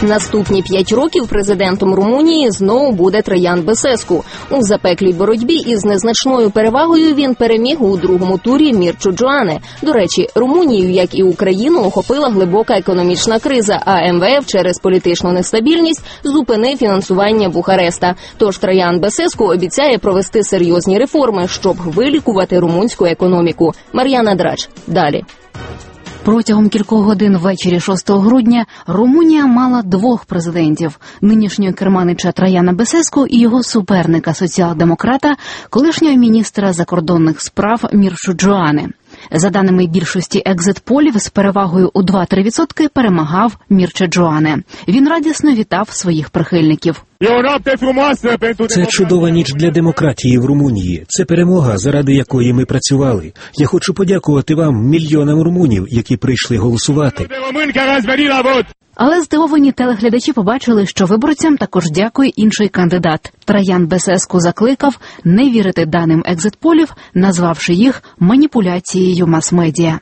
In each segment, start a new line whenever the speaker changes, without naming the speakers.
Наступні 5 років президентом Румунії знову буде Траян Бесеску. У запеклій боротьбі із незначною перевагою він переміг у другому турі Мірчу Джоане. До речі, Румунію, як і Україну, охопила глибока економічна криза, а МВФ через політичну нестабільність зупинив фінансування Бухареста. Тож Траян Бесеску обіцяє провести серйозні реформи, щоб вилікувати румунську економіку. Мар'яна Драч. Далі.
Протягом кількох годин ввечері 6 грудня Румунія мала двох президентів – нинішнього керманича Траяна Бесеску і його суперника, соціал-демократа, колишнього міністра закордонних справ Мірчу Джоане. За даними більшості екзит-полів, з перевагою у 2-3% перемагав Мірча Джоане. Він радісно вітав своїх прихильників.
Це чудова ніч для демократії в Румунії. Це перемога, заради якої ми працювали. Я хочу подякувати вам, мільйонам румунів, які прийшли голосувати.
Але здивовані телеглядачі побачили, що виборцям також дякує інший кандидат. Траян Бесеску закликав не вірити даним екзит-полів, назвавши їх маніпуляцією мас-медіа.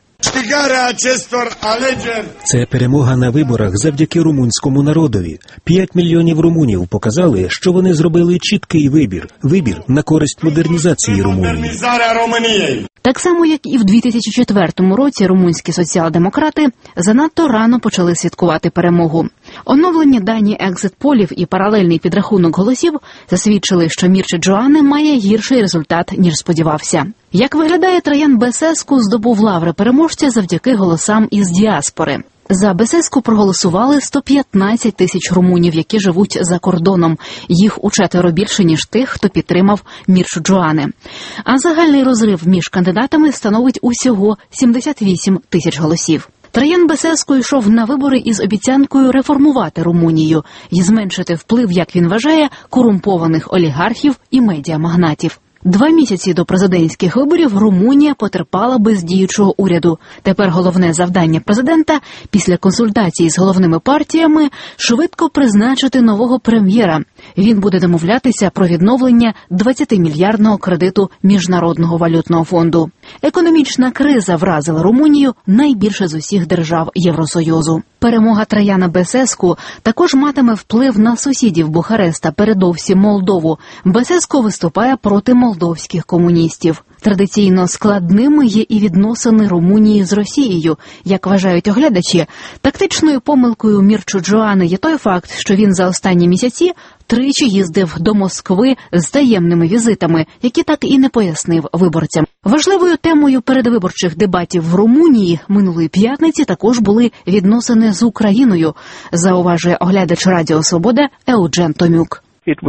Це перемога на виборах завдяки румунському народові. 5 мільйонів румунів показали, що вони зробили чіткий вибір. Вибір на користь модернізації Румунії.
Так само, як і в 2004 році румунські соціал-демократи занадто рано почали святкувати перемогу. Оновлені дані екзит-полів і паралельний підрахунок голосів засвідчили, що Мірча Джоане має гірший результат, ніж сподівався. Як виглядає, Траян Бесеску здобув лаври переможця завдяки голосам із діаспори. За Бесеску проголосували 115 тисяч румунів, які живуть за кордоном. Їх у 4 більше, ніж тих, хто підтримав Мірчу Джоане. А загальний розрив між кандидатами становить усього 78 тисяч голосів. Траян Бесеску йшов на вибори із обіцянкою реформувати Румунію і зменшити вплив, як він вважає, корумпованих олігархів і медіамагнатів. 2 місяці до президентських виборів Румунія потерпала без діючого уряду. Тепер головне завдання президента після консультацій з головними партіями швидко призначити нового прем'єра. Він буде домовлятися про відновлення 20-мільярдного кредиту Міжнародного валютного фонду. Економічна криза вразила Румунію найбільше з усіх держав Євросоюзу. Перемога Траяна Бесеску також матиме вплив на сусідів Бухареста, передовсім Молдову. Бесеску виступає проти молдовських комуністів. Традиційно складними є і відносини Румунії з Росією. Як вважають оглядачі, тактичною помилкою Мірчу Джоане є той факт, що він за останні місяці тричі їздив до Москви з таємними візитами, які так і не пояснив виборцям. Важливою темою передвиборчих дебатів в Румунії минулої п'ятниці також були відносини з Україною, зауважує оглядач Радіо Свобода Еуджен Томюк.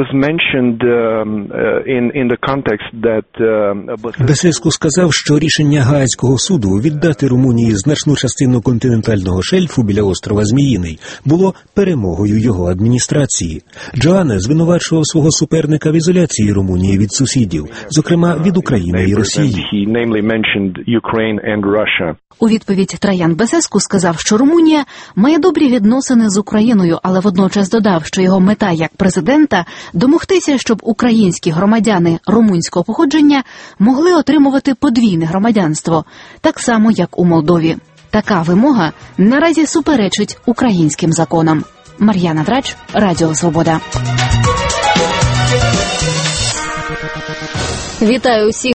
Бесеску сказав, що рішення Гаазького суду віддати Румунії значну частину континентального шельфу біля острова Зміїний було перемогою його адміністрації. Джоане звинувачував свого суперника в ізоляції Румунії від сусідів, зокрема від України і Росії.
У відповідь Траян Бесеску сказав, що Румунія має добрі відносини з Україною, але водночас додав, що його мета як президента – домогтися, щоб українські громадяни румунського походження могли отримувати подвійне громадянство, так само, як у Молдові. Така вимога наразі суперечить українським законам. Мар'яна Драч, Радіо Свобода.
Вітаю усіх.